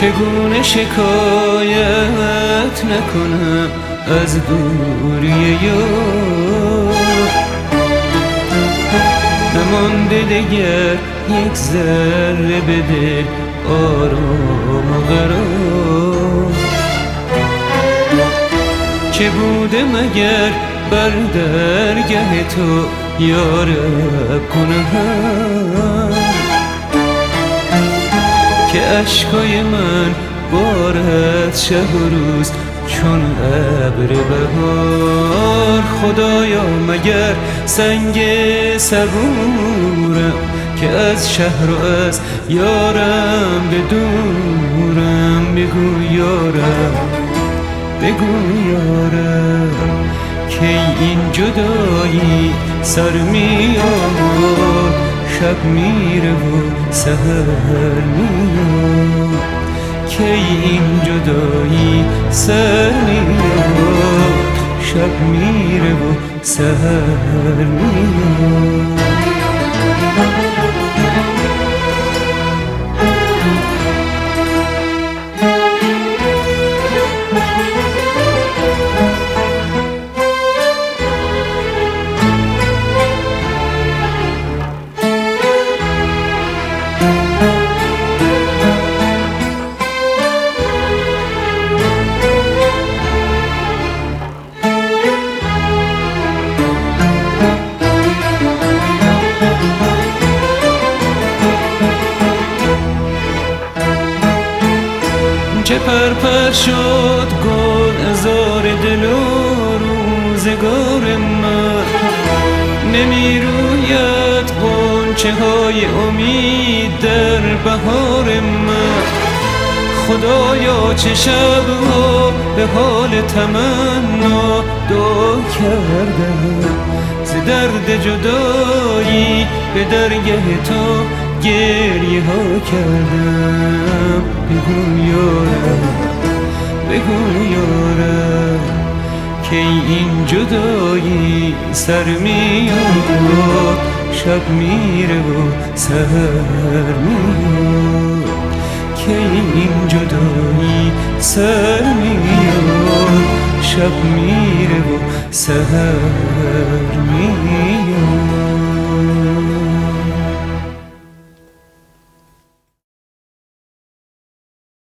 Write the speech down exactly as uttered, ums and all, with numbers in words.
چگونه شکایت نکنم از دوری یار؟ نمانده دگر یک ذره به دل آرام و قرار. چه بوده مگر بر درگه تو یارب گناهم که اشکای من بارد شب و روز چون ابر بهار؟ خدایا مگر سنگ صبورم که از شهر و از یارم بدورم؟ بگو یارم، بگو یارم کی این جدایی سر میاد، شب میره و سحر میاد. کی این جدایی سر میاد، شب میره و سحر میاد. چه پرپر شد گل ازار دل و روزگار من، نمی روید غنچه های امید در بهار من. خدایا چه شبها به حال تمنا دعا کردم، ز درد جدایی به درگه تو گریه ها کردم. بگو یارم، بگو یارم کی این جدایی سر میاد، شب میره و سحر میاد. کی این جدایی سر میاد، شب میره و سحر میاد.